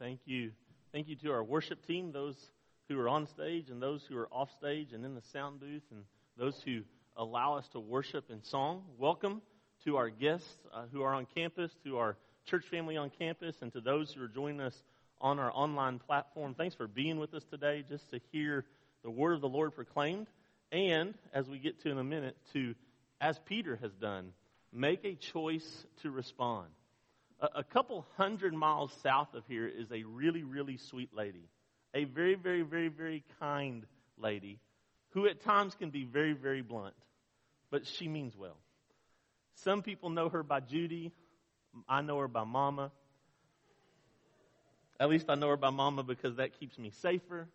Thank you. Thank you to our worship team, those who are on stage and those who are off stage and in the sound booth and those who allow us to worship in song. Welcome to our guests who are on campus, to our church family on campus, and to those who are joining us on our online platform. Thanks for being with us today just to hear the word of the Lord proclaimed. And, as we get to in a minute, to, as Peter has done, make a choice to respond. A couple 100 miles south of here is a really, really sweet lady. A very, very, very, very kind lady who at times can be very, very blunt. But she means well. Some people know her by Judy. I know her by Mama. At least I know her by Mama because that keeps me safer.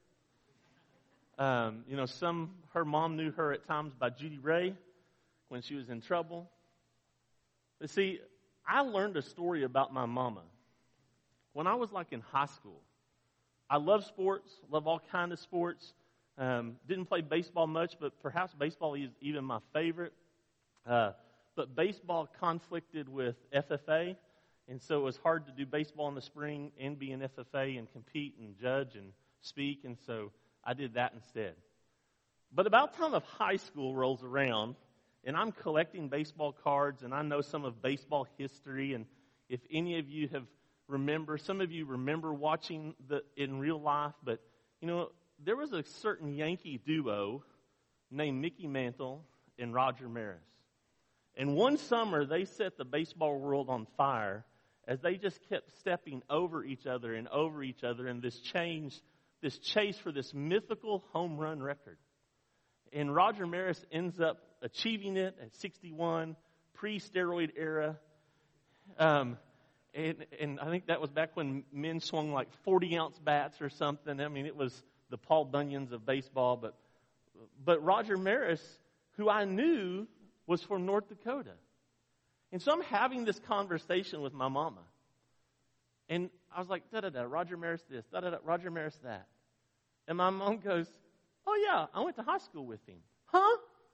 Her mom knew her at times by Judy Ray when she was in trouble. But see, I learned a story about my mama when I was in high school. I love sports, love all kinds of sports. Didn't play baseball much, but perhaps baseball is even my favorite. But baseball conflicted with FFA, and so it was hard to do baseball in the spring and be in FFA and compete and judge and speak, and so I did that instead. But about the time of high school rolls around, and I'm collecting baseball cards, and I know some of baseball history, and if any of you some of you remember watching in real life, but, there was a certain Yankee duo named Mickey Mantle and Roger Maris. And one summer, they set the baseball world on fire as they just kept stepping over each other in this chase for this mythical home run record. And Roger Maris ends up achieving it at 61, pre-steroid era. And I think that was back when men swung 40-ounce bats or something. I mean, it was the Paul Bunyans of baseball. But Roger Maris, who I knew was from North Dakota. And so I'm having this conversation with my mama. And I was like, da-da-da, Roger Maris this, da-da-da, Roger Maris that. And my mom goes, oh, yeah, I went to high school with him. Huh?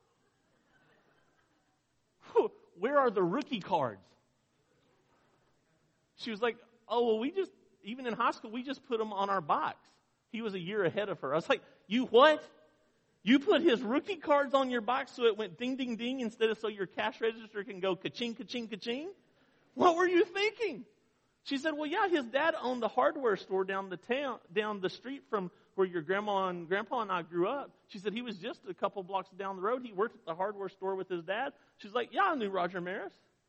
Where are the rookie cards? She was like, oh, well, even in high school, we just put them on our bikes. He was a year ahead of her. I was like, you what? You put his rookie cards on your bike so it went ding, ding, ding instead of so your cash register can go ka-ching, ka-ching, ka-ching? What were you thinking? She said, well, yeah, his dad owned the hardware store down the street from where your grandma and grandpa and I grew up. She said he was just a couple blocks down the road. He worked at the hardware store with his dad. She's like, yeah, I knew Roger Maris.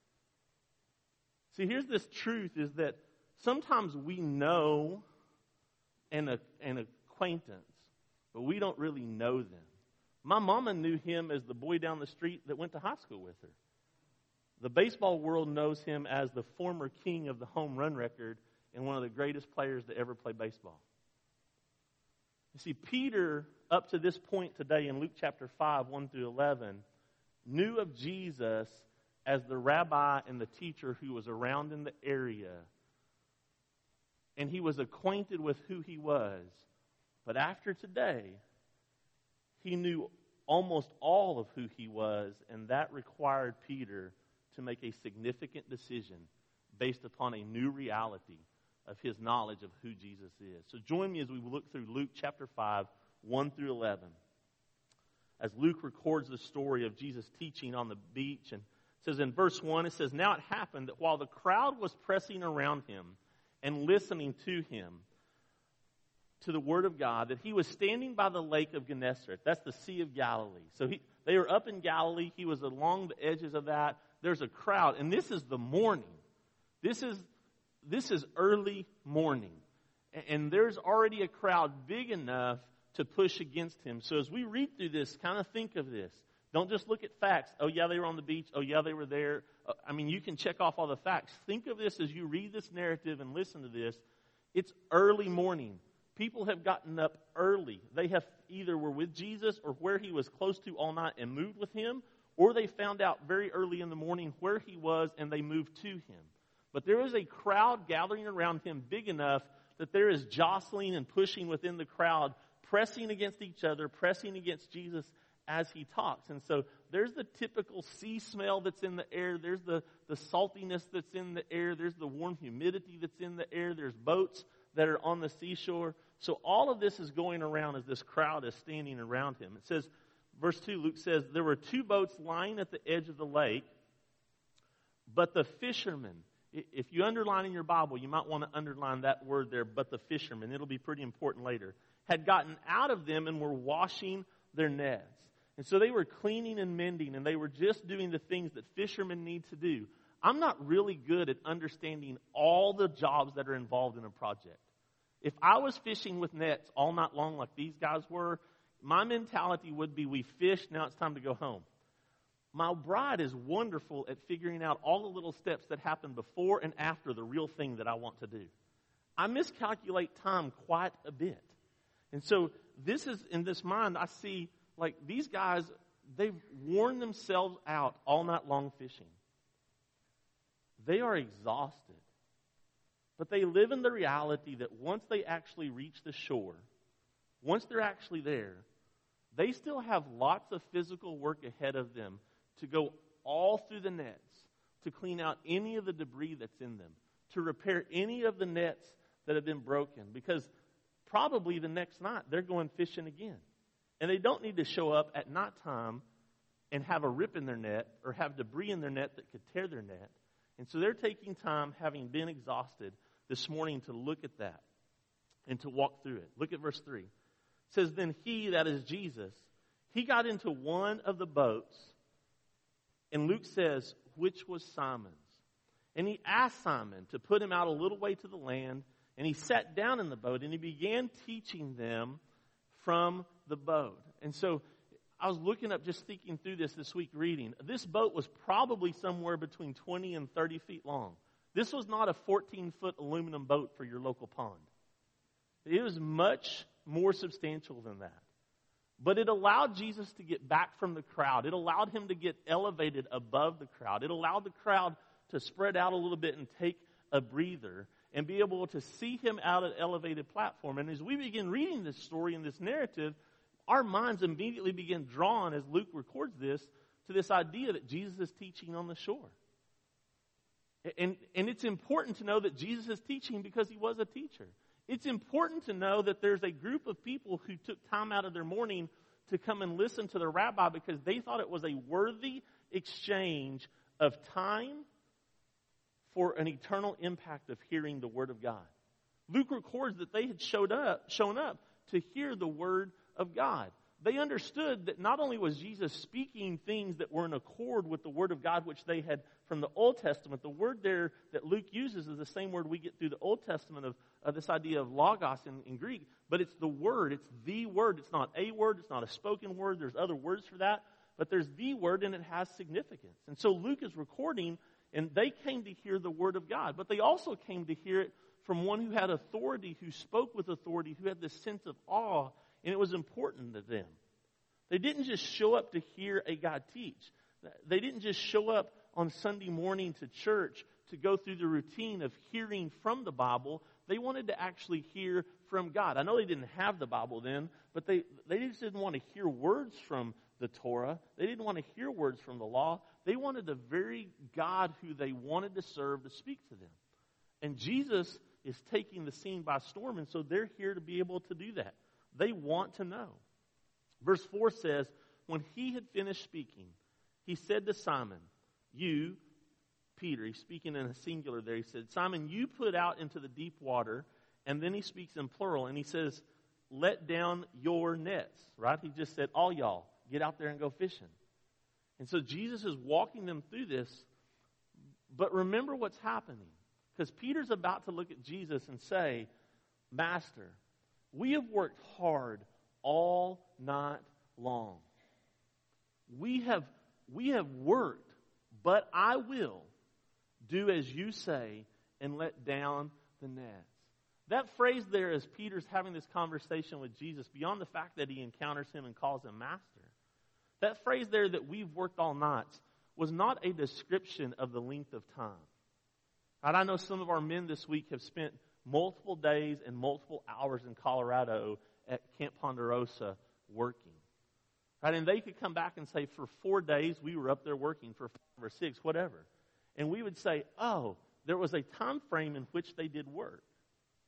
See, here's this truth is that sometimes we know an acquaintance, but we don't really know them. My mama knew him as the boy down the street that went to high school with her. The baseball world knows him as the former king of the home run record and one of the greatest players to ever play baseball. You see, Peter, up to this point today in Luke chapter 5, 1 through 11, knew of Jesus as the rabbi and the teacher who was around in the area. And he was acquainted with who he was. But after today, he knew almost all of who he was, and that required Peter to make a significant decision based upon a new reality of his knowledge of who Jesus is. So join me as we look through Luke chapter 5, 1 through 11. As Luke records the story of Jesus teaching on the beach, and it says in verse 1, it says, now it happened that while the crowd was pressing around him and listening to him, to the word of God, that he was standing by the lake of Gennesaret. That's the Sea of Galilee. So they were up in Galilee. He was along the edges of that. There's a crowd, and this is the morning. This is early morning. And there's already a crowd big enough to push against him. So as we read through this, kind of think of this. Don't just look at facts. Oh, yeah, they were on the beach. Oh, yeah, they were there. You can check off all the facts. Think of this as you read this narrative and listen to this. It's early morning. People have gotten up early. They have either were with Jesus or where he was close to all night and moved with him, or they found out very early in the morning where he was and they moved to him. But there is a crowd gathering around him big enough that there is jostling and pushing within the crowd, pressing against each other, pressing against Jesus as he talks. And so there's the typical sea smell that's in the air. There's the saltiness that's in the air. There's the warm humidity that's in the air. There's boats that are on the seashore. So all of this is going around as this crowd is standing around him. It says, verse 2, Luke says, there were 2 boats lying at the edge of the lake, but the fishermen, if you underline in your Bible, you might want to underline that word there, but the fishermen, it'll be pretty important later, had gotten out of them and were washing their nets. And so they were cleaning and mending, and they were just doing the things that fishermen need to do. I'm not really good at understanding all the jobs that are involved in a project. If I was fishing with nets all night long like these guys were, my mentality would be, we fished, now it's time to go home. My bride is wonderful at figuring out all the little steps that happen before and after the real thing that I want to do. I miscalculate time quite a bit. And so this is, in this mind, I see like these guys, they've worn themselves out all night long fishing. They are exhausted. But they live in the reality that once they actually reach the shore, once they're actually there, they still have lots of physical work ahead of them to go all through the nets, to clean out any of the debris that's in them, to repair any of the nets that have been broken. Because probably the next night they're going fishing again. And they don't need to show up at nighttime and have a rip in their net or have debris in their net that could tear their net. And so they're taking time, having been exhausted, this morning to look at that and to walk through it. Look at verse 3. It says, then he, that is Jesus, he got into one of the boats, and Luke says, which was Simon's. And he asked Simon to put him out a little way to the land, and he sat down in the boat, and he began teaching them from the boat. And so I was looking up, just thinking through this week reading. This boat was probably somewhere between 20 and 30 feet long. This was not a 14-foot aluminum boat for your local pond. It was much more substantial than that. But it allowed Jesus to get back from the crowd. It allowed him to get elevated above the crowd. It allowed the crowd to spread out a little bit and take a breather and be able to see him out at an elevated platform. And as we begin reading this story and this narrative, our minds immediately begin drawn, as Luke records this, to this idea that Jesus is teaching on the shore. And it's important to know that Jesus is teaching because he was a teacher. It's important to know that there's a group of people who took time out of their morning to come and listen to the rabbi because they thought it was a worthy exchange of time for an eternal impact of hearing the Word of God. Luke records that they had shown up to hear the Word of God. They understood that not only was Jesus speaking things that were in accord with the Word of God, which they had from the Old Testament. The word there that Luke uses is the same word we get through the Old Testament of this idea of logos in Greek. But it's the word. It's the word. It's not a word. It's not a spoken word. There's other words for that. But there's the word, and it has significance. And so Luke is recording, and they came to hear the Word of God. But they also came to hear it from one who had authority, who spoke with authority, who had this sense of awe, and it was important to them. They didn't just show up to hear a guy teach. They didn't just show up on Sunday morning to church to go through the routine of hearing from the Bible. They wanted to actually hear from God. I know they didn't have the Bible then, but they just didn't want to hear words from the Torah. They didn't want to hear words from the law. They wanted the very God who they wanted to serve to speak to them. And Jesus is taking the scene by storm, and so they're here to be able to do that. They want to know. Verse 4 says, when he had finished speaking, he said to Simon, you, Peter, he's speaking in a singular there, he said, Simon, you put out into the deep water, and then he speaks in plural, and he says, let down your nets, right? He just said, all y'all, get out there and go fishing. And so Jesus is walking them through this, but remember what's happening. Because Peter's about to look at Jesus and say, Master, we have worked hard all night long. We have worked, but I will do as you say and let down the nets. That phrase there, as Peter's having this conversation with Jesus, beyond the fact that he encounters him and calls him master, that phrase there that we've worked all night was not a description of the length of time. And I know some of our men this week have spent multiple days and multiple hours in Colorado at Camp Ponderosa working. Right? And they could come back and say, for 4 days we were up there working, for 5 or 6, whatever. And we would say, oh, there was a time frame in which they did work.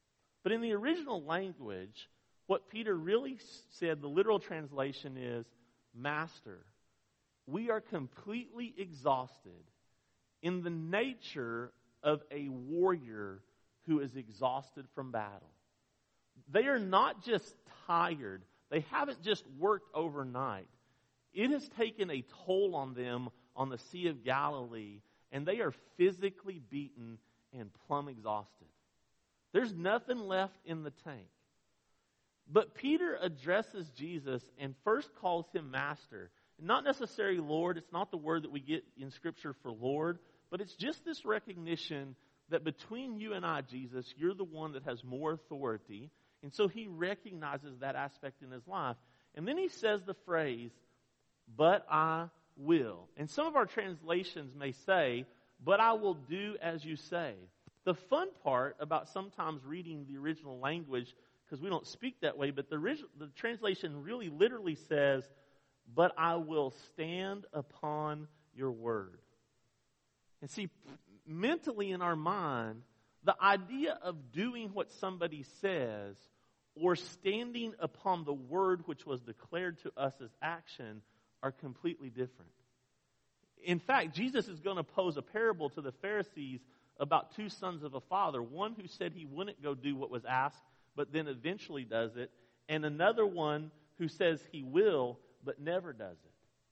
But in the original language, what Peter really said, the literal translation is, Master, we are completely exhausted in the nature of a warrior who is exhausted from battle. They are not just tired. They haven't just worked overnight. It has taken a toll on them on the Sea of Galilee, and they are physically beaten and plumb exhausted. There's nothing left in the tank. But Peter addresses Jesus and first calls him Master. Not necessarily Lord. It's not the word that we get in Scripture for Lord, but it's just this recognition that between you and I, Jesus, you're the one that has more authority. And so he recognizes that aspect in his life. And then he says the phrase, but I will. And some of our translations may say, but I will do as you say. The fun part about sometimes reading the original language, because we don't speak that way, but the translation really literally says, but I will stand upon your word. And see, mentally in our mind, the idea of doing what somebody says or standing upon the word which was declared to us as action are completely different. In fact, Jesus is going to pose a parable to the Pharisees about two sons of a father. One who said he wouldn't go do what was asked, but then eventually does it. And another one who says he will, but never does it.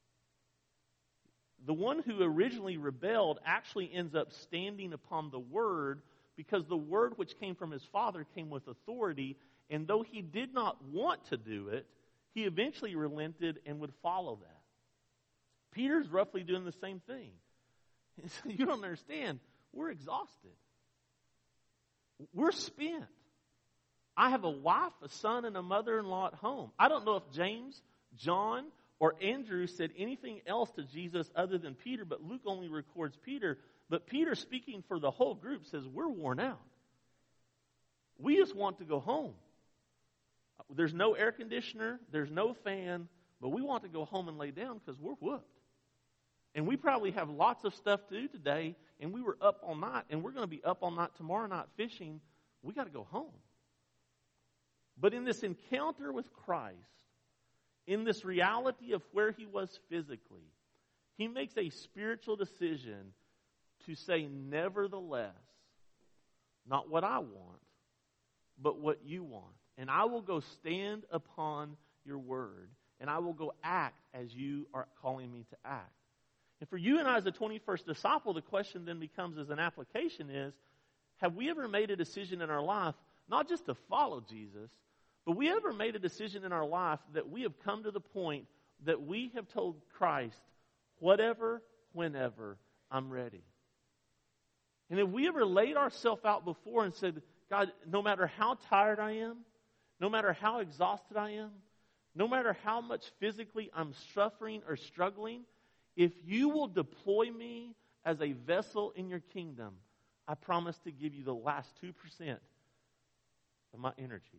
The one who originally rebelled actually ends up standing upon the word, because the word which came from his father came with authority, and though he did not want to do it, he eventually relented and would follow that. Peter's roughly doing the same thing. You don't understand. We're exhausted. We're spent. I have a wife, a son, and a mother-in-law at home. I don't know if James, John, or Andrew said anything else to Jesus other than Peter, but Luke only records Peter. But Peter, speaking for the whole group, says, we're worn out. We just want to go home. There's no air conditioner, there's no fan, but we want to go home and lay down because we're whooped. And we probably have lots of stuff to do today, and we were up all night, and we're going to be up all night tomorrow night fishing. We got to go home. But in this encounter with Christ, in this reality of where he was physically, he makes a spiritual decision to say, nevertheless, not what I want, but what you want. And I will go stand upon your word, and I will go act as you are calling me to act. And for you and I as a 21st disciple, the question then becomes, as an application, is, have we ever made a decision in our life, not just to follow Jesus, but we ever made a decision in our life that we have come to the point that we have told Christ, whatever, whenever, I'm ready. And have we ever laid ourselves out before and said, God, no matter how tired I am, no matter how exhausted I am, no matter how much physically I'm suffering or struggling, if you will deploy me as a vessel in your kingdom, I promise to give you the last 2% of my energy.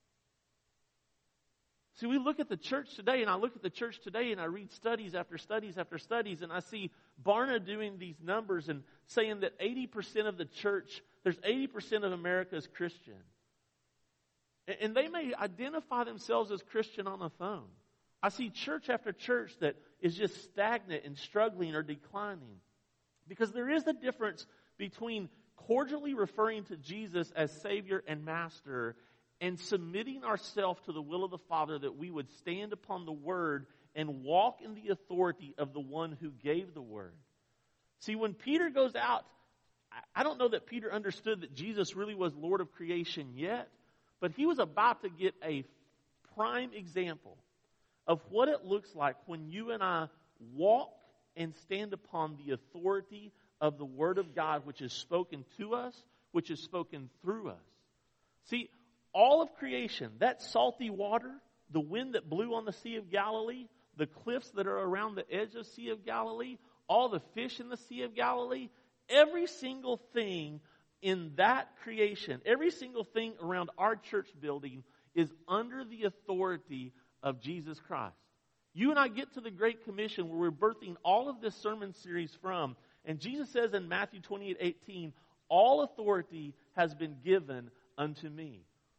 See, we look at the church today, and I look at the church today, and I read studies after studies after studies, and I see Barna doing these numbers and saying that 80% of the church, there's 80% of America is Christian. And they may identify themselves as Christian on the phone. I see church after church that is just stagnant and struggling or declining. Because there is a difference between cordially referring to Jesus as Savior and Master and submitting ourselves to the will of the Father, that we would stand upon the Word and walk in the authority of the one who gave the Word. See, when Peter goes out, I don't know that Peter understood that Jesus really was Lord of creation yet, but he was about to get a prime example of what it looks like when you and I walk and stand upon the authority of the Word of God, which is spoken to us, which is spoken through us. See, all of creation, that salty water, the wind that blew on the Sea of Galilee, the cliffs that are around the edge of the Sea of Galilee, all the fish in the Sea of Galilee, every single thing in that creation, every single thing around our church building is under the authority of Jesus Christ. You and I get to the Great Commission where we're birthing all of this sermon series from, and Jesus says in Matthew 28:18, all authority has been given unto me.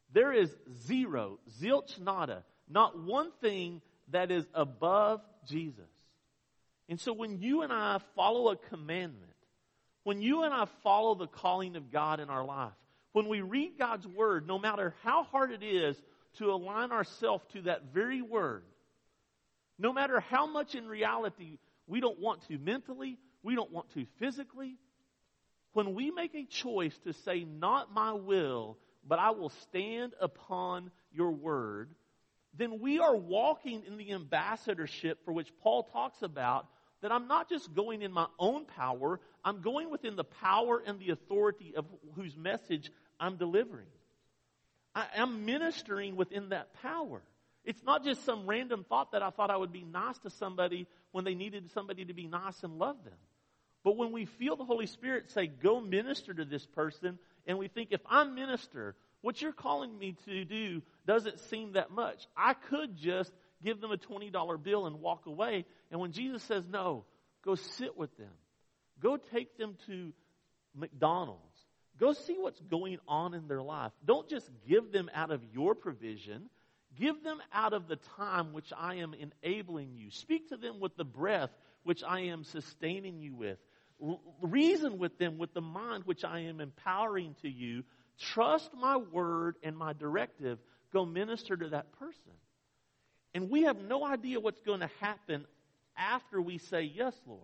There is zero, zilch nada, not one thing that is above Jesus. And so when you and I follow a commandment, when you and I follow the calling of God in our life, when we read God's Word, no matter how hard it is to align ourselves to that very Word, no matter how much in reality we don't want to mentally, we don't want to physically, when we make a choice to say, not my will, but I will stand upon your word, then we are walking in the ambassadorship for which Paul talks about, that I'm not just going in my own power, I'm going within the power and the authority of whose message I'm delivering. I am ministering within that power. It's not just some random thought that I thought I would be nice to somebody when they needed somebody to be nice and love them. But when we feel the Holy Spirit say, go minister to this person, and we think, if I minister, what you're calling me to do doesn't seem that much. I could just give them a $20 bill and walk away. And when Jesus says, no, go sit with them. Go take them to McDonald's. Go see what's going on in their life. Don't just give them out of your provision. Give them out of the time which I am enabling you. Speak to them with the breath which I am sustaining you with. Reason with them with the mind which I am empowering to you. Trust my word and my directive. Go minister to that person. And we have no idea what's going to happen after we say, yes, Lord.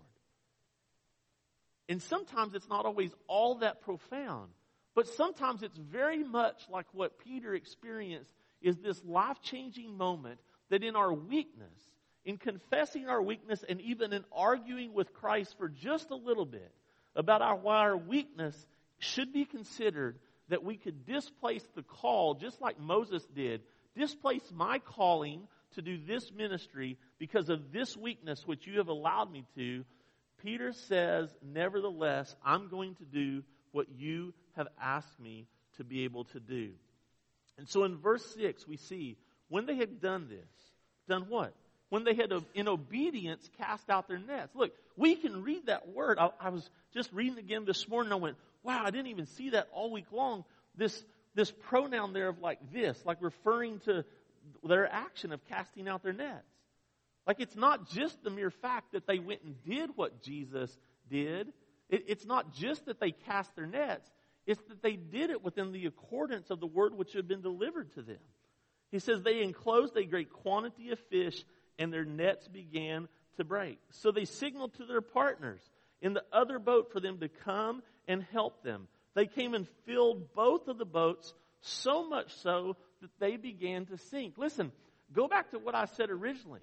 And sometimes it's not always all that profound. But sometimes it's very much like what Peter experienced, is this life-changing moment that in our weakness, in confessing our weakness, and even in arguing with Christ for just a little bit about why our weakness should be considered, that we could displace the call, just like Moses did, displace my calling to do this ministry because of this weakness which you have allowed me to. Peter says, nevertheless, I'm going to do what you have asked me to be able to do. And so in verse 6, we see, when they had done this, done what? When they had, in obedience, cast out their nets. Look, we can read that word. I was just reading again this morning. I went, wow, I didn't even see that all week long. This pronoun there of like this, like referring to their action of casting out their nets. Like, it's not just the mere fact that they went and did what Jesus did. It's not just that they cast their nets. It's that they did it within the accordance of the word which had been delivered to them. He says they enclosed a great quantity of fish, and their nets began to break. So they signaled to their partners in the other boat for them to come and help them. They came and filled both of the boats, so much so that they began to sink. Listen, go back to what I said originally.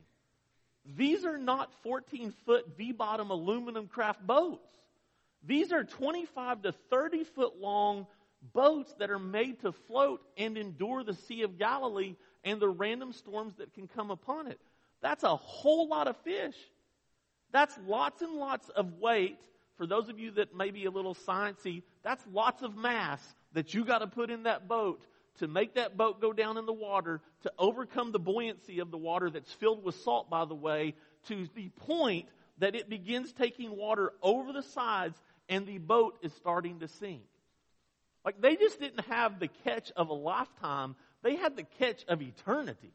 These are not 14-foot V-bottom aluminum craft boats. These are 25 to 30-foot long boats that are made to float and endure the Sea of Galilee and the random storms that can come upon it. That's a whole lot of fish. That's lots and lots of weight. For those of you that may be a little sciencey, that's lots of mass that you got to put in that boat to make that boat go down in the water, to overcome the buoyancy of the water that's filled with salt, by the way, to the point that it begins taking water over the sides and the boat is starting to sink. Like, they just didn't have the catch of a lifetime. They had the catch of eternity.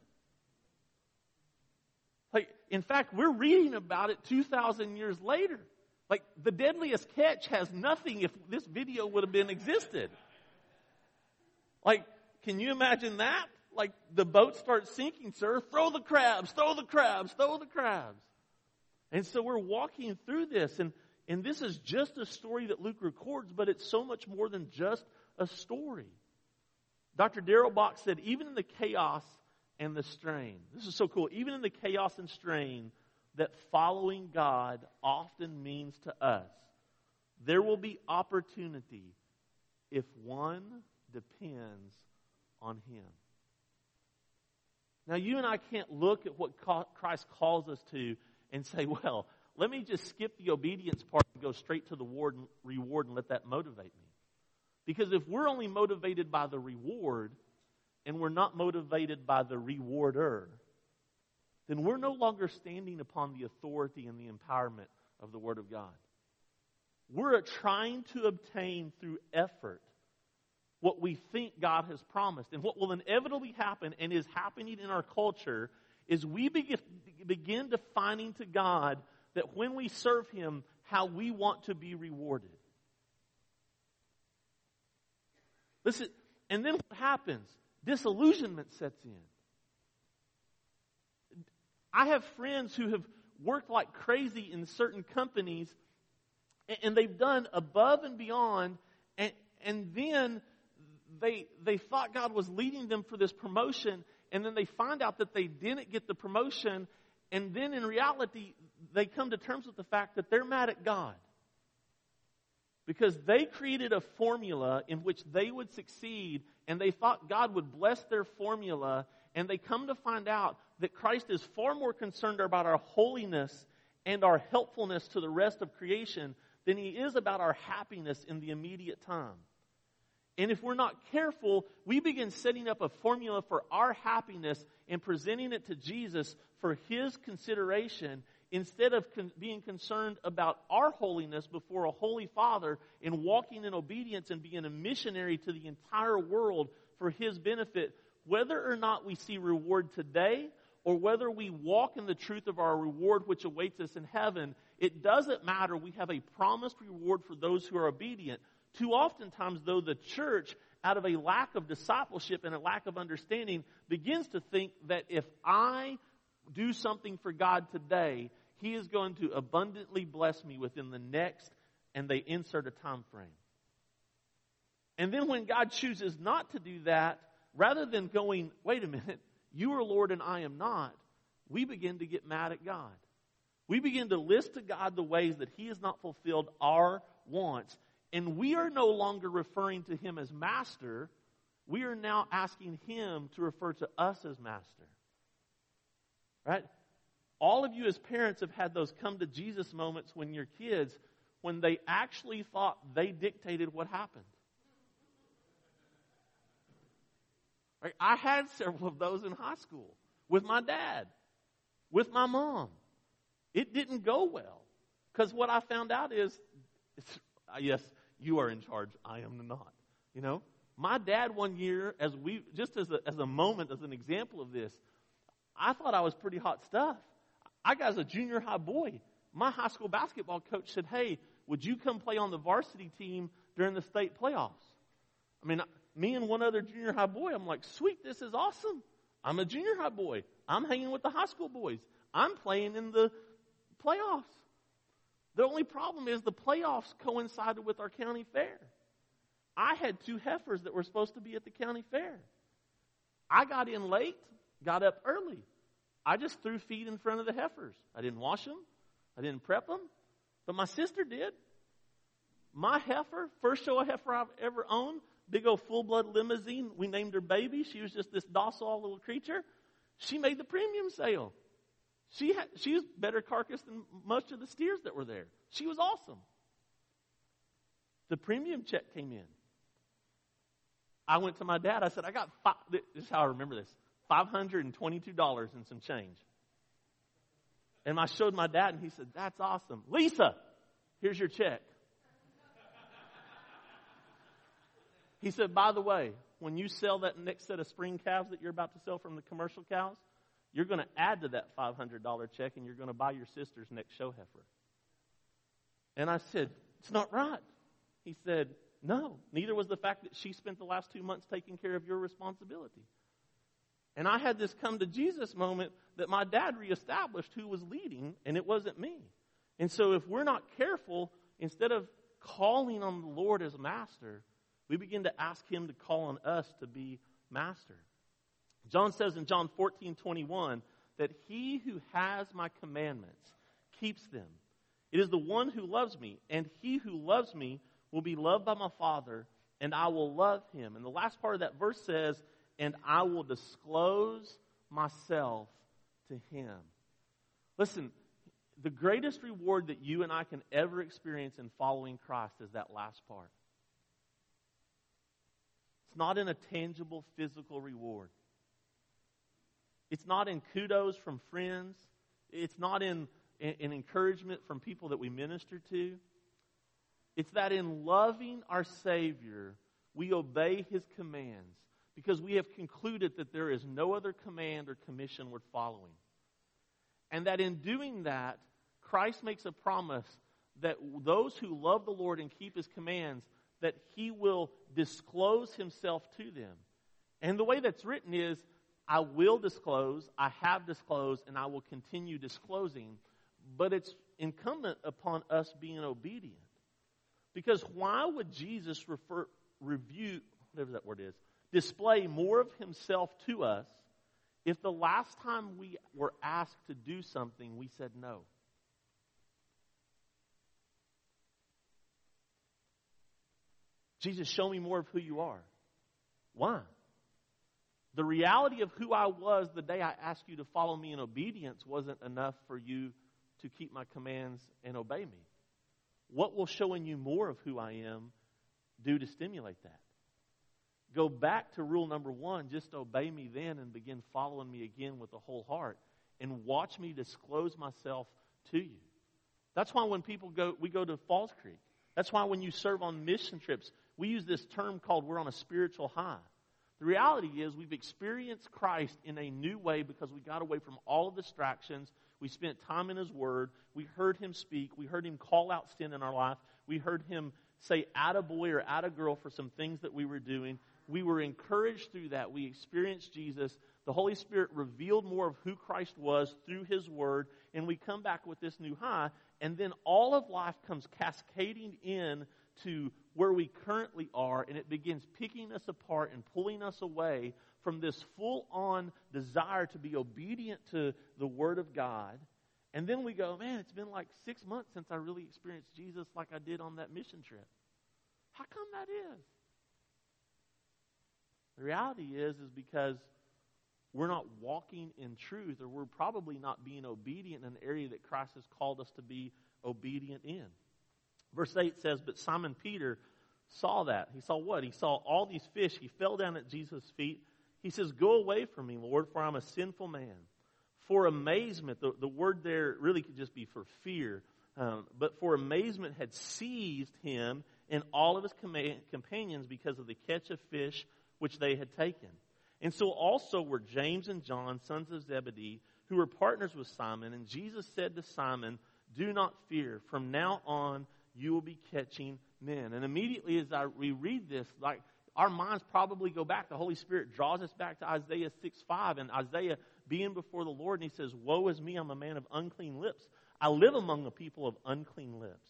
Like, in fact, we're reading about it 2,000 years later. Like, the deadliest catch has nothing if this video would have been existed. Like, can you imagine that? Like, the boat starts sinking, sir. Throw the crabs, throw the crabs, throw the crabs. And so we're walking through this, and this is just a story that Luke records, but it's so much more than just a story. Dr. Darrell Bock said, even in the chaos and the strain, this is so cool, even in the chaos and strain that following God often means to us, there will be opportunity if one depends on Him. Now, you and I can't look at what Christ calls us to and say, well, let me just skip the obedience part and go straight to the reward and let that motivate me. Because if we're only motivated by the reward and we're not motivated by the rewarder, then we're no longer standing upon the authority and the empowerment of the Word of God. We're trying to obtain through effort what we think God has promised. And what will inevitably happen, and is happening in our culture, is we begin defining to God that when we serve Him, how we want to be rewarded. Listen, and then what happens? Disillusionment sets in. I have friends who have worked like crazy in certain companies, and they've done above and beyond, and then they thought God was leading them for this promotion, and then they find out that they didn't get the promotion, and then in reality, they come to terms with the fact that they're mad at God. Because they created a formula in which they would succeed, and they thought God would bless their formula, and they come to find out that Christ is far more concerned about our holiness and our helpfulness to the rest of creation than He is about our happiness in the immediate time. And if we're not careful, we begin setting up a formula for our happiness and presenting it to Jesus for His consideration instead of being concerned about our holiness before a holy Father and walking in obedience and being a missionary to the entire world for His benefit, whether or not we see reward today or whether we walk in the truth of our reward which awaits us in heaven, it doesn't matter. We have a promised reward for those who are obedient. Too oftentimes, though, the church, out of a lack of discipleship and a lack of understanding, begins to think that if I do something for God today, He is going to abundantly bless me within the next, and they insert a time frame. And then when God chooses not to do that, rather than going, wait a minute, you are Lord and I am not, we begin to get mad at God. We begin to list to God the ways that He has not fulfilled our wants. And we are no longer referring to Him as master. We are now asking Him to refer to us as master. Right? All of you as parents have had those come to Jesus moments when you're kids, when they actually thought they dictated what happened. Right? I had several of those in high school with my dad, with my mom. It didn't go well. Because what I found out is, yes, you are in charge. I am not. You know, my dad one year, as a moment, as an example of this, I thought I was pretty hot stuff. I got as a junior high boy. My high school basketball coach said, "Hey, would you come play on the varsity team during the state playoffs?" I mean, me and one other junior high boy. I'm like, "Sweet, this is awesome. I'm a junior high boy. I'm hanging with the high school boys. I'm playing in the playoffs." The only problem is the playoffs coincided with our county fair. I had 2 heifers that were supposed to be at the county fair. I got in late, got up early. I just threw feed in front of the heifers. I didn't wash them. I didn't prep them. But my sister did. My heifer, first show of heifer I've ever owned, big old full-blood limousine. We named her Baby. She was just this docile little creature. She made the premium sale. She was better carcass than most of the steers that were there. She was awesome. The premium check came in. I went to my dad. I said, this is how I remember this, $522 and some change. And I showed my dad, and he said, "That's awesome. Lisa, here's your check." He said, "By the way, when you sell that next set of spring calves that you're about to sell from the commercial cows, you're going to add to that $500 check, and you're going to buy your sister's next show heifer." And I said, "It's not right." He said, "No, neither was the fact that she spent the last 2 months taking care of your responsibility." And I had this come to Jesus moment that my dad reestablished who was leading, and it wasn't me. And so if we're not careful, instead of calling on the Lord as master, we begin to ask Him to call on us to be master. John says in John 14:21 that he who has my commandments keeps them. It is the one who loves me, and he who loves me will be loved by my Father, and I will love him. And the last part of that verse says, "And I will disclose myself to him." Listen, the greatest reward that you and I can ever experience in following Christ is that last part. It's not in a tangible physical reward. It's not in kudos from friends. It's not in encouragement from people that we minister to. It's that in loving our Savior, we obey His commands because we have concluded that there is no other command or commission worth following. And that in doing that, Christ makes a promise that those who love the Lord and keep His commands, that He will disclose Himself to them. And the way that's written is, I will disclose, I have disclosed, and I will continue disclosing. But it's incumbent upon us being obedient. Because why would Jesus display more of Himself to us if the last time we were asked to do something, we said no? Jesus, show me more of who you are. Why? The reality of who I was the day I asked you to follow me in obedience wasn't enough for you to keep my commands and obey me. What will showing you more of who I am do to stimulate that? Go back to rule number 1, just obey me then and begin following me again with a whole heart and watch me disclose myself to you. That's why when we go to Falls Creek. That's why when you serve on mission trips, we use this term called we're on a spiritual high. The reality is we've experienced Christ in a new way because we got away from all of the distractions. We spent time in His Word. We heard Him speak. We heard Him call out sin in our life. We heard Him say attaboy or attagirl for some things that we were doing. We were encouraged through that. We experienced Jesus. The Holy Spirit revealed more of who Christ was through His Word. And we come back with this new high. And then all of life comes cascading in to where we currently are. And it begins picking us apart and pulling us away from this full-on desire to be obedient to the Word of God. And then we go, man, it's been like 6 months since I really experienced Jesus like I did on that mission trip. How come that is? The reality is because we're not walking in truth, or we're probably not being obedient in an area that Christ has called us to be obedient in. Verse 8 says, but Simon Peter saw that. He saw what? He saw all these fish. He fell down at Jesus' feet. He says, go away from me, Lord, for I'm a sinful man. For amazement, the word there really could just be for fear, but for amazement had seized him and all of his companions because of the catch of fish which they had taken. And so also were James and John, sons of Zebedee, who were partners with Simon. And Jesus said to Simon, do not fear. From now on, you will be catching men. And immediately as we read this, like our minds probably go back. The Holy Spirit draws us back to Isaiah 6:5, and Isaiah being before the Lord, and he says, woe is me, I'm a man of unclean lips. I live among the people of unclean lips.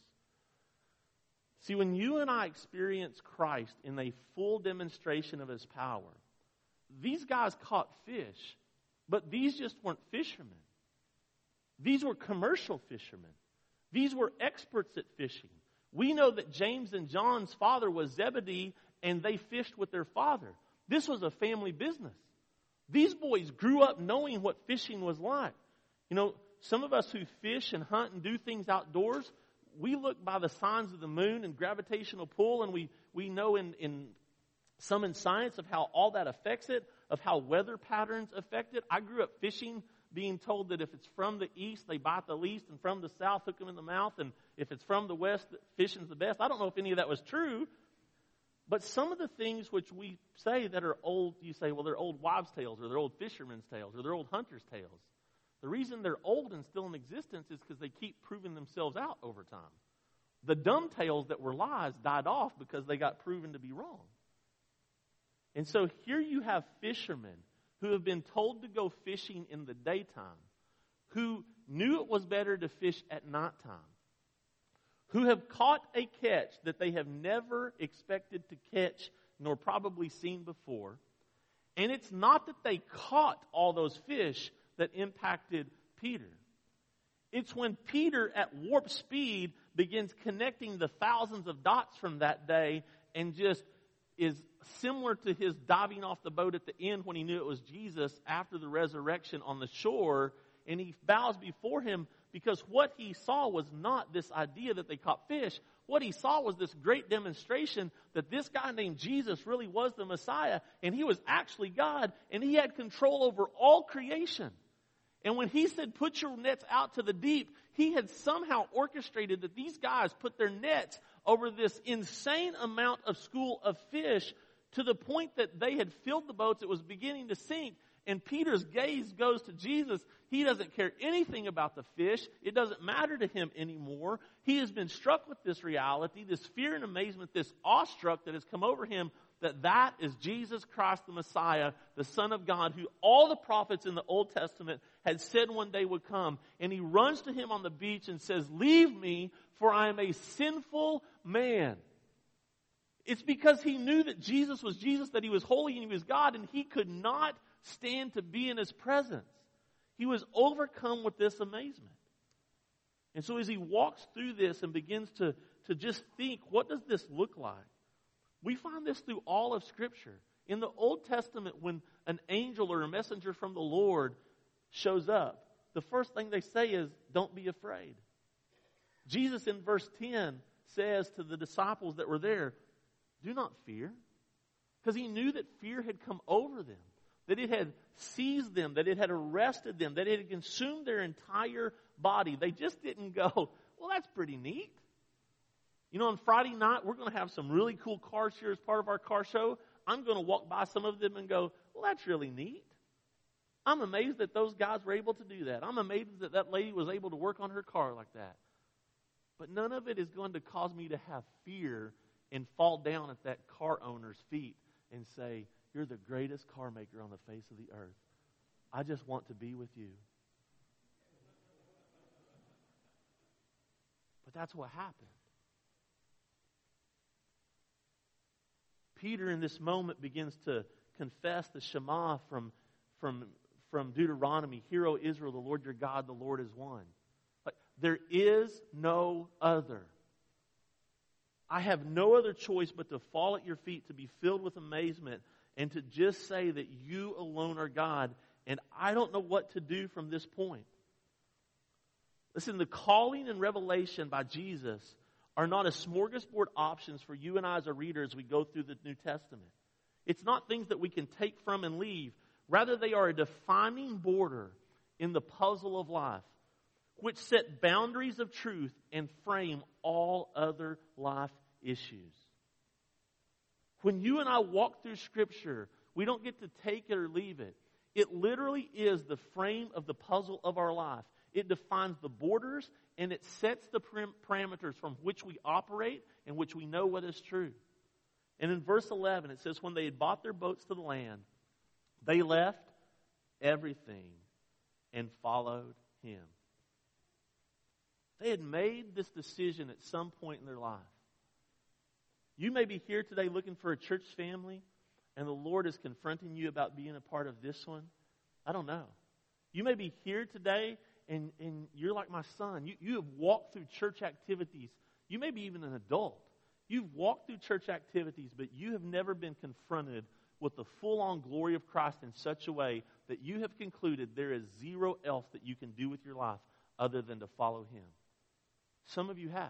See, when you and I experience Christ in a full demonstration of His power, these guys caught fish, but these just weren't fishermen. These were commercial fishermen. These were experts at fishing. We know that James and John's father was Zebedee, and they fished with their father. This was a family business. These boys grew up knowing what fishing was like. You know, some of us who fish and hunt and do things outdoors, we look by the signs of the moon and gravitational pull, and we know in science of how all that affects it, of how weather patterns affect it. I grew up fishing, being told that if it's from the east, they bite the least, and from the south, hook them in the mouth, and if it's from the west, fishing's the best. I don't know if any of that was true, but some of the things which we say that are old, you say, well, they're old wives' tales, or they're old fishermen's tales, or they're old hunters' tales. The reason they're old and still in existence is because they keep proving themselves out over time. The dumb tales that were lies died off because they got proven to be wrong. And so here you have fishermen who have been told to go fishing in the daytime, who knew it was better to fish at nighttime, who have caught a catch that they have never expected to catch nor probably seen before. And it's not that they caught all those fish that impacted Peter. It's when Peter at warp speed begins connecting the thousands of dots from that day and just is similar to his diving off the boat at the end when he knew it was Jesus after the resurrection on the shore, and he bows before him because what he saw was not this idea that they caught fish. What he saw was this great demonstration that this guy named Jesus really was the Messiah, and he was actually God, and he had control over all creation. And when he said, put your nets out to the deep, he had somehow orchestrated that these guys put their nets over this insane amount of school of fish to the point that they had filled the boats. It was beginning to sink. And Peter's gaze goes to Jesus. He doesn't care anything about the fish. It doesn't matter to him anymore. He has been struck with this reality, this fear and amazement, this awestruck that has come over him, that is Jesus Christ the Messiah, the Son of God, who all the prophets in the Old Testament had said one day would come. And he runs to him on the beach and says, "Leave me, for I am a sinful man." It's because he knew that Jesus was Jesus, that he was holy and he was God, and he could not stand to be in his presence. He was overcome with this amazement. And so as he walks through this and begins to just think, what does this look like? We find this through all of Scripture. In the Old Testament, when an angel or a messenger from the Lord shows up, the first thing they say is, "Don't be afraid." Jesus in verse 10 says to the disciples that were there, "Do not fear." Because he knew that fear had come over them, that it had seized them, that it had arrested them, that it had consumed their entire body. They just didn't go, "Well, that's pretty neat. You know, on Friday night, we're going to have some really cool cars here as part of our car show. I'm going to walk by some of them and go, well, that's really neat. I'm amazed that those guys were able to do that. I'm amazed that that lady was able to work on her car like that." But none of it is going to cause me to have fear and fall down at that car owner's feet and say, "You're the greatest car maker on the face of the earth. I just want to be with you." But that's what happened. Peter in this moment begins to confess the Shema from Deuteronomy. "Hear, O Israel, the Lord your God, the Lord is one." Like, there is no other. I have no other choice but to fall at your feet, to be filled with amazement, and to just say that you alone are God, and I don't know what to do from this point. Listen, the calling and revelation by Jesus are not a smorgasbord options for you and I as a reader as we go through the New Testament. It's not things that we can take from and leave. Rather, they are a defining border in the puzzle of life, which set boundaries of truth and frame all other life issues. When you and I walk through Scripture, we don't get to take it or leave it. It literally is the frame of the puzzle of our life. It defines the borders, and it sets the parameters from which we operate and which we know what is true. And in verse 11, it says, when they had bought their boats to the land, they left everything and followed him. They had made this decision at some point in their life. You may be here today looking for a church family, and the Lord is confronting you about being a part of this one. I don't know. You may be here today, and you're like my son. You have walked through church activities. You may be even an adult. You've walked through church activities, but you have never been confronted with the full-on glory of Christ in such a way that you have concluded there is zero else that you can do with your life other than to follow him. Some of you have.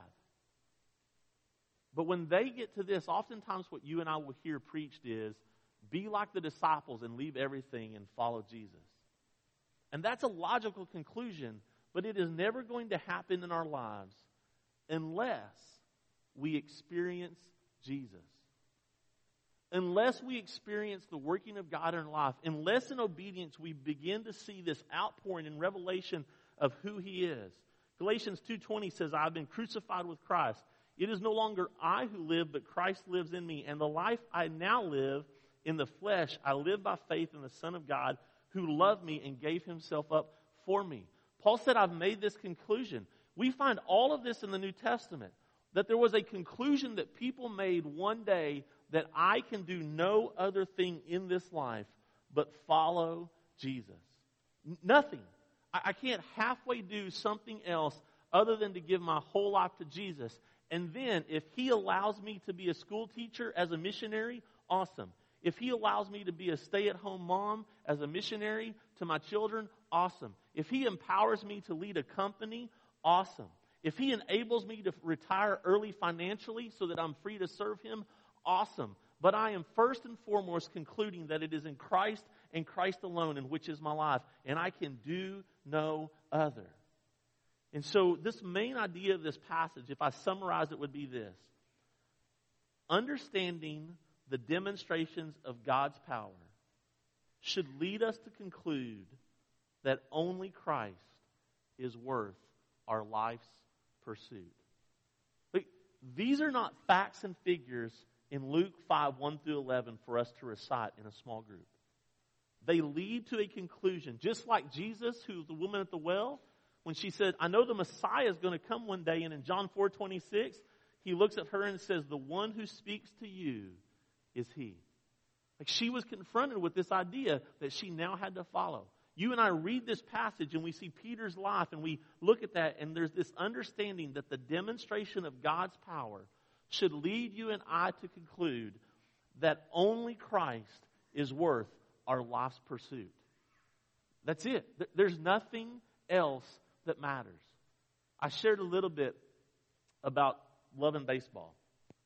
But when they get to this, oftentimes what you and I will hear preached is, be like the disciples and leave everything and follow Jesus. And that's a logical conclusion, but it is never going to happen in our lives unless we experience Jesus. Unless we experience the working of God in our life, unless in obedience we begin to see this outpouring and revelation of who he is. Galatians 2:20 says, I have been crucified with Christ. It is no longer I who live, but Christ lives in me. And the life I now live in the flesh, I live by faith in the Son of God who loved me and gave himself up for me. Paul said, I've made this conclusion. We find all of this in the New Testament, that there was a conclusion that people made one day that I can do no other thing in this life but follow Jesus. Nothing. I can't halfway do something else other than to give my whole life to Jesus. And then if he allows me to be a school teacher as a missionary, awesome. If he allows me to be a stay-at-home mom as a missionary to my children, awesome. If he empowers me to lead a company, awesome. If he enables me to retire early financially so that I'm free to serve him, awesome. But I am first and foremost concluding that it is in Christ and Christ alone in which is my life, and I can do no other. And so this main idea of this passage, if I summarize it, would be this. Understanding the demonstrations of God's power should lead us to conclude that only Christ is worth our life's pursuit. But these are not facts and figures in Luke 5, 1 through 11 for us to recite in a small group. They lead to a conclusion, just like Jesus, who was the woman at the well, when she said, I know the Messiah is going to come one day, and in John 4:26, he looks at her and says, the one who speaks to you is he. Like, she was confronted with this idea that she now had to follow. You and I read this passage and we see Peter's life and we look at that, and there's this understanding that the demonstration of God's power should lead you and I to conclude that only Christ is worth our life's pursuit. That's it. There's nothing else that matters. I shared a little bit about loving baseball.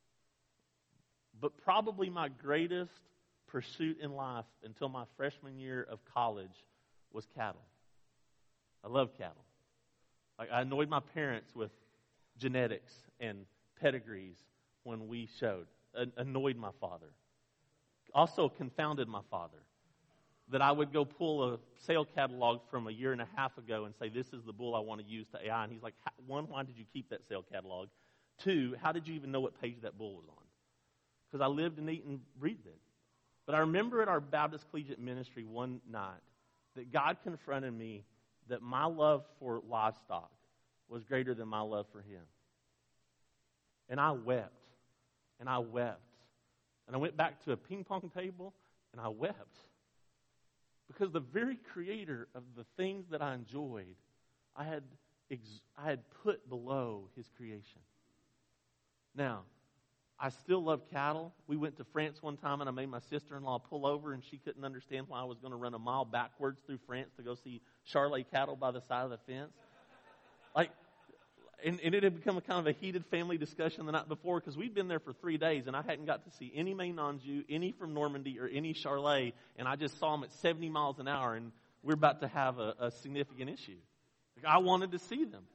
But probably my greatest pursuit in life until my freshman year of college was cattle. I love cattle. Like, I annoyed my parents with genetics and pedigrees when we showed. Annoyed my father. Also confounded my father. That I would go pull a sale catalog from a year and a half ago and say, this is the bull I want to use to AI. And he's like, one, why did you keep that sale catalog? Two, how did you even know what page that bull was on? Because I lived and eat and breathed it. But I remember at our Baptist Collegiate Ministry one night that God confronted me that my love for livestock was greater than my love for Him. And I wept. And I wept. And I went back to a ping pong table and I wept. Because the very creator of the things that I enjoyed, I had put below His creation. Now, I still love cattle. We went to France one time and I made my sister-in-law pull over, and she couldn't understand why I was going to run a mile backwards through France to go see Charolais cattle by the side of the fence. And it had become a kind of a heated family discussion the night before, because we'd been there for 3 days and I hadn't got to see any Maine-Anjou, any from Normandy, or any Charolais, and I just saw them at 70 miles an hour, and we're about to have a significant issue. I wanted to see them.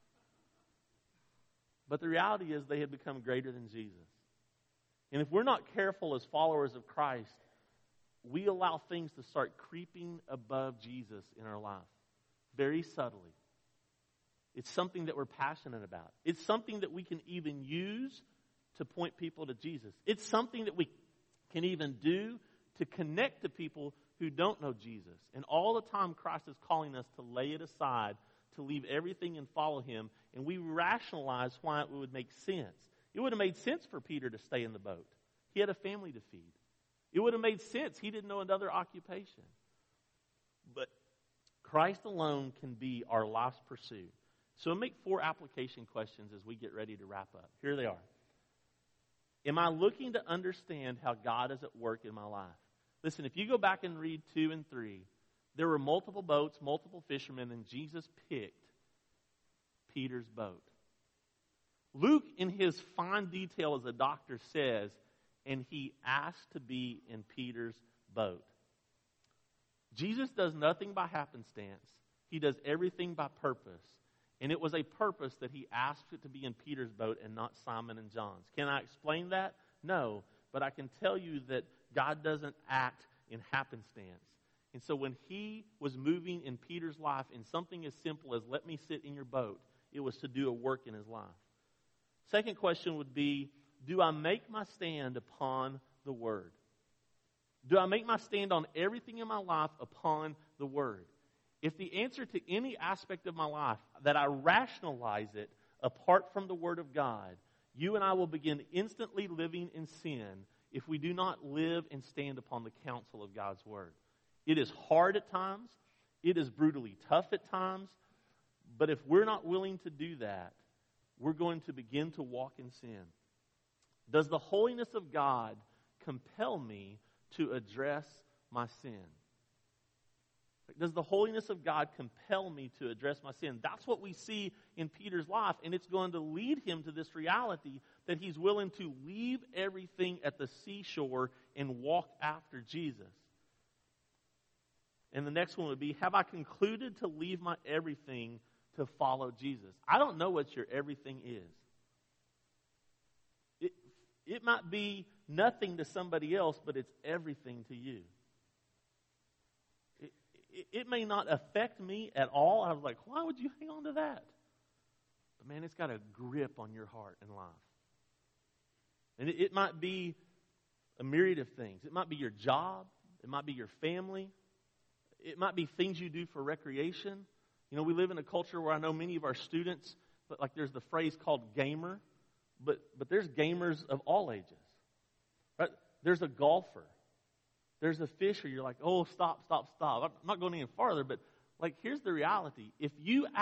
But the reality is they had become greater than Jesus. And if we're not careful as followers of Christ, we allow things to start creeping above Jesus in our life, very subtly. It's something that we're passionate about. It's something that we can even use to point people to Jesus. It's something that we can even do to connect to people who don't know Jesus. And all the time Christ is calling us to lay it aside, to leave everything and follow Him. And we rationalize why it would make sense. It would have made sense for Peter to stay in the boat. He had a family to feed. It would have made sense. He didn't know another occupation. But Christ alone can be our life's pursuit. So I'll make 4 application questions as we get ready to wrap up. Here they are. Am I looking to understand how God is at work in my life? Listen, if you go back and read 2 and 3, there were multiple boats, multiple fishermen, and Jesus picked Peter's boat. Luke, in his fine detail as a doctor, says, and he asked to be in Peter's boat. Jesus does nothing by happenstance. He does everything by purpose. And it was a purpose that He asked it to be in Peter's boat and not Simon and John's. Can I explain that? No. But I can tell you that God doesn't act in happenstance. And so when He was moving in Peter's life in something as simple as let me sit in your boat, it was to do a work in his life. Second question would be, do I make my stand upon the Word? Do I make my stand on everything in my life upon the Word? If the answer to any aspect of my life that I rationalize it apart from the Word of God, you and I will begin instantly living in sin if we do not live and stand upon the counsel of God's Word. It is hard at times. It is brutally tough at times. But if we're not willing to do that, we're going to begin to walk in sin. Does the holiness of God compel me to address my sin? Does the holiness of God compel me to address my sin? That's what we see in Peter's life, and it's going to lead him to this reality that he's willing to leave everything at the seashore and walk after Jesus. And the next one would be, have I concluded to leave my everything to follow Jesus? I don't know what your everything is. It might be nothing to somebody else, but it's everything to you. It may not affect me at all. I was like, why would you hang on to that? But man, it's got a grip on your heart and life. And it might be a myriad of things. It might be your job. It might be your family. It might be things you do for recreation. You know, we live in a culture where I know many of our students, but like there's the phrase called gamer, but there's gamers of all ages. Right? There's a golfer. There's a fisher. You're like, oh, stop. I'm not going any farther, but like here's the reality. If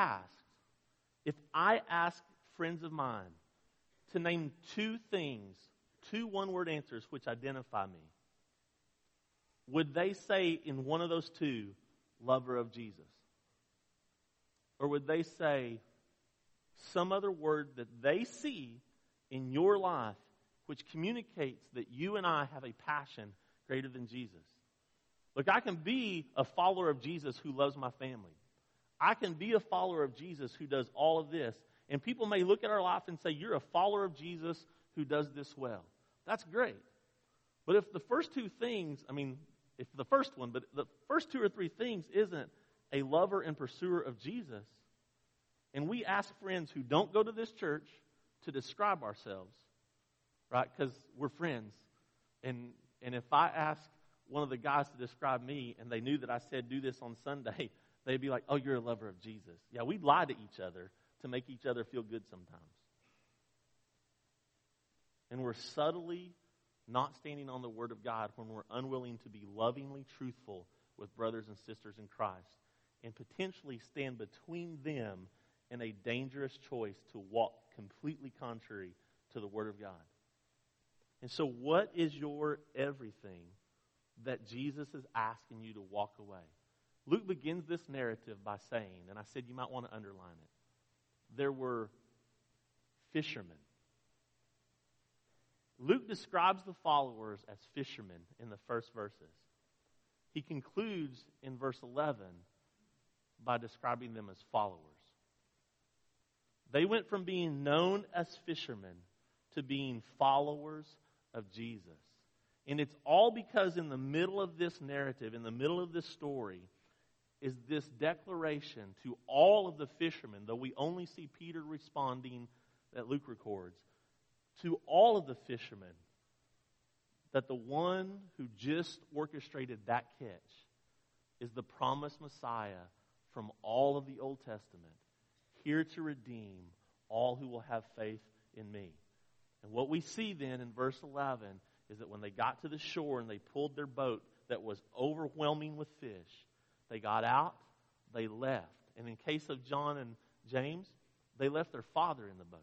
I ask friends of mine to name two things, two one-word answers which identify me, would they say in one of those two, lover of Jesus? Or would they say some other word that they see in your life which communicates that you and I have a passion greater than Jesus? Look, I can be a follower of Jesus who loves my family. I can be a follower of Jesus who does all of this. And people may look at our life and say, you're a follower of Jesus who does this well. That's great. But if the first two things, if the first one, but the first two or three things isn't a lover and pursuer of Jesus, and we ask friends who don't go to this church to describe ourselves, right? Because we're friends. And if I ask one of the guys to describe me and they knew that I said do this on Sunday, they'd be like, oh, you're a lover of Jesus. Yeah, we lie to each other to make each other feel good sometimes. And we're subtly not standing on the Word of God when we're unwilling to be lovingly truthful with brothers and sisters in Christ and potentially stand between them and a dangerous choice to walk completely contrary to the Word of God. And so what is your everything that Jesus is asking you to walk away? Luke begins this narrative by saying, and I said you might want to underline it, there were fishermen. Luke describes the followers as fishermen in the first verses. He concludes in verse 11 by describing them as followers. They went from being known as fishermen to being followers of Jesus. And it's all because in the middle of this narrative, in the middle of this story, is this declaration to all of the fishermen, though we only see Peter responding that Luke records, to all of the fishermen, that the one who just orchestrated that catch is the promised Messiah from all of the Old Testament, here to redeem all who will have faith in me. And what we see then in verse 11 is that when they got to the shore and they pulled their boat that was overwhelming with fish, they got out, they left. And in case of John and James, they left their father in the boat.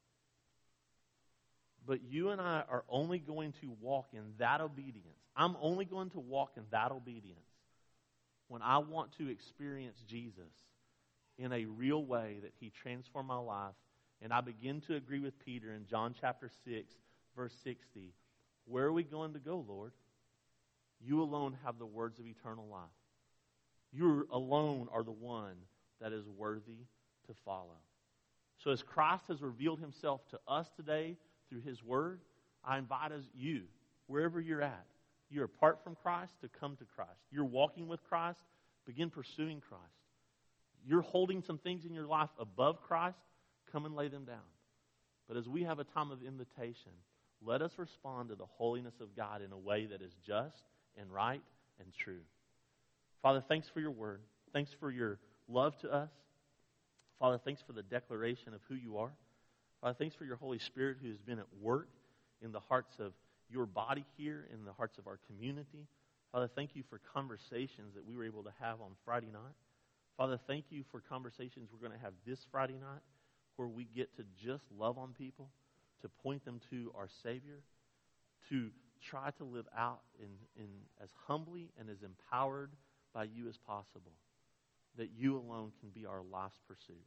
But you and I are only going to walk in that obedience. I'm only going to walk in that obedience when I want to experience Jesus in a real way that He transformed my life. And I begin to agree with Peter in John chapter 6, verse 60. Where are we going to go, Lord? You alone have the words of eternal life. You alone are the one that is worthy to follow. So as Christ has revealed Himself to us today through His Word, I invite you, wherever you're at, you're apart from Christ, to come to Christ. You're walking with Christ, begin pursuing Christ. You're holding some things in your life above Christ, come and lay them down. But as we have a time of invitation, let us respond to the holiness of God in a way that is just and right and true. Father, thanks for your word. Thanks for your love to us. Father, thanks for the declaration of who you are. Father, thanks for your Holy Spirit who has been at work in the hearts of your body here, in the hearts of our community. Father, thank you for conversations that we were able to have on Friday night. Father, thank you for conversations we're going to have this Friday night where we get to just love on people, to point them to our Savior, to try to live out in as humbly and as empowered by you as possible, that you alone can be our life's pursuit.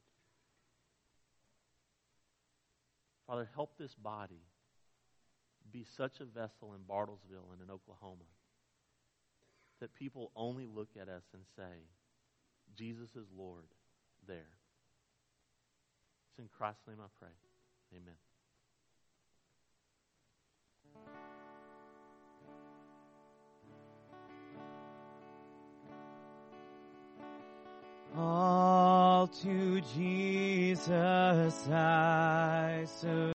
Father, help this body be such a vessel in Bartlesville and in Oklahoma that people only look at us and say, Jesus is Lord there. It's in Christ's name I pray. Amen. All to Jesus I surrender.